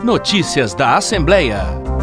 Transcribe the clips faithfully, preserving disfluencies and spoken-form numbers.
Notícias da Assembleia.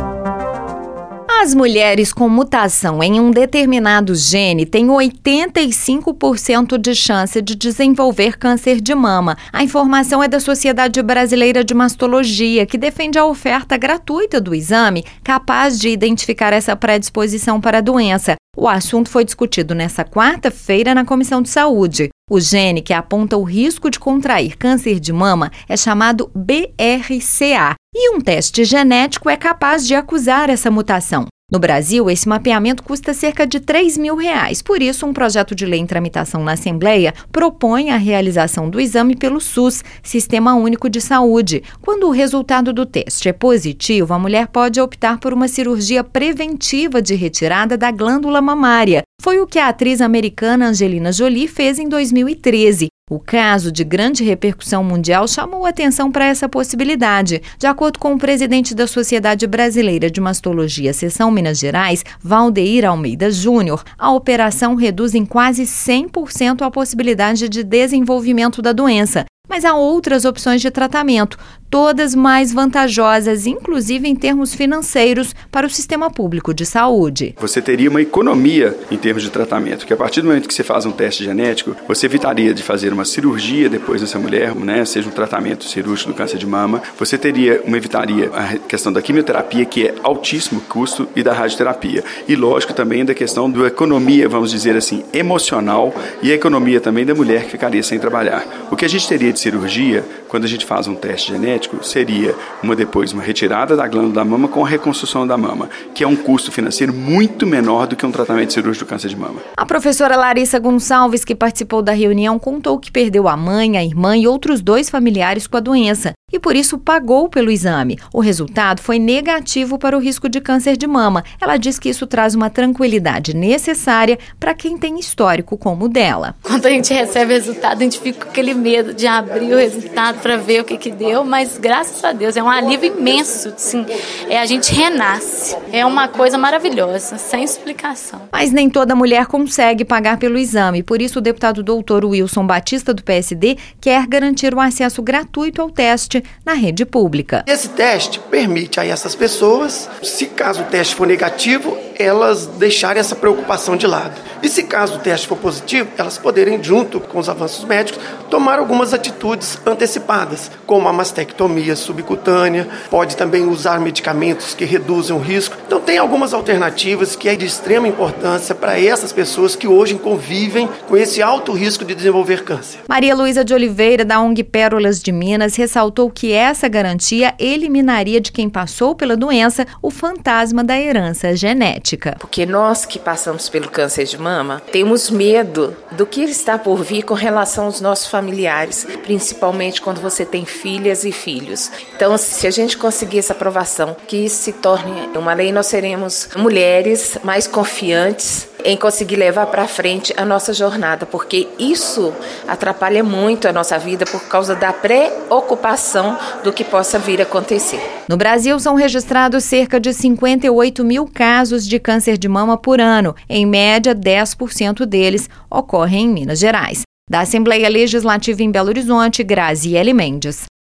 As mulheres com mutação em um determinado gene têm oitenta e cinco por cento de chance de desenvolver câncer de mama. A informação é da Sociedade Brasileira de Mastologia, que defende a oferta gratuita do exame capaz de identificar essa predisposição para a doença. O assunto foi discutido nesta quarta-feira na Comissão de Saúde. O gene que aponta o risco de contrair câncer de mama é chamado B R C A e um teste genético é capaz de acusar essa mutação. No Brasil, esse mapeamento custa cerca de três mil reais. Por isso, um projeto de lei em tramitação na Assembleia propõe a realização do exame pelo SUS, Sistema Único de Saúde. Quando o resultado do teste é positivo, a mulher pode optar por uma cirurgia preventiva de retirada da glândula mamária. Foi o que a atriz americana Angelina Jolie fez em dois mil e treze. O caso, de grande repercussão mundial, chamou atenção para essa possibilidade. De acordo com o presidente da Sociedade Brasileira de Mastologia, Seção Minas Gerais, Valdeir Almeida Júnior, a operação reduz em quase cem por cento a possibilidade de desenvolvimento da doença. Mas há outras opções de tratamento, todas mais vantajosas, inclusive em termos financeiros, para o sistema público de saúde. Você teria uma economia em termos de tratamento, que a partir do momento que você faz um teste genético, você evitaria de fazer uma cirurgia depois dessa mulher, né, seja um tratamento cirúrgico do câncer de mama, você teria uma evitaria a questão da quimioterapia, que é altíssimo custo, e da radioterapia. E lógico também da questão da economia, vamos dizer assim, emocional, e a economia também da mulher que ficaria sem trabalhar. O que a gente teria de cirurgia, quando a gente faz um teste genético, seria uma depois uma retirada da glândula da mama com a reconstrução da mama, que é um custo financeiro muito menor do que um tratamento cirúrgico do câncer de mama. A professora Larissa Gonçalves, que participou da reunião, contou que perdeu a mãe, a irmã e outros dois familiares com a doença e por isso pagou pelo exame. O resultado foi negativo para o risco de câncer de mama. Ela diz que isso traz uma tranquilidade necessária para quem tem histórico como o dela. Quando a gente recebe o resultado, a gente fica com aquele medo de abrir o resultado para ver o que que deu, mas graças a Deus é um alívio imenso, assim, é, a gente renasce. É uma coisa maravilhosa, sem explicação. Mas nem toda mulher consegue pagar pelo exame, por isso o deputado doutor Wilson Batista, do P S D, quer garantir o acesso gratuito ao teste na rede pública. Esse teste permite a essas pessoas, se caso o teste for negativo, elas deixarem essa preocupação de lado. E se caso o teste for positivo, elas poderem, junto com os avanços médicos, tomar algumas atitudes antecipadas, como a mastectomia subcutânea, pode também usar medicamentos que reduzem o risco. Então tem algumas alternativas que é de extrema importância para essas pessoas que hoje convivem com esse alto risco de desenvolver câncer. Maria Luísa de Oliveira, da O N G Pérolas de Minas, ressaltou que essa garantia eliminaria de quem passou pela doença o fantasma da herança genética. Porque nós que passamos pelo câncer de mama temos medo do que está por vir com relação aos nossos familiares, principalmente quando você tem filhas e filhos. Então, se a gente conseguir essa aprovação, que isso se torne uma lei, nós seremos mulheres mais confiantes em conseguir levar para frente a nossa jornada, porque isso atrapalha muito a nossa vida por causa da preocupação do que possa vir a acontecer. No Brasil, são registrados cerca de cinquenta e oito mil casos de câncer de mama por ano. Em média, dez por cento deles ocorrem em Minas Gerais. Da Assembleia Legislativa em Belo Horizonte, Graziele Mendes.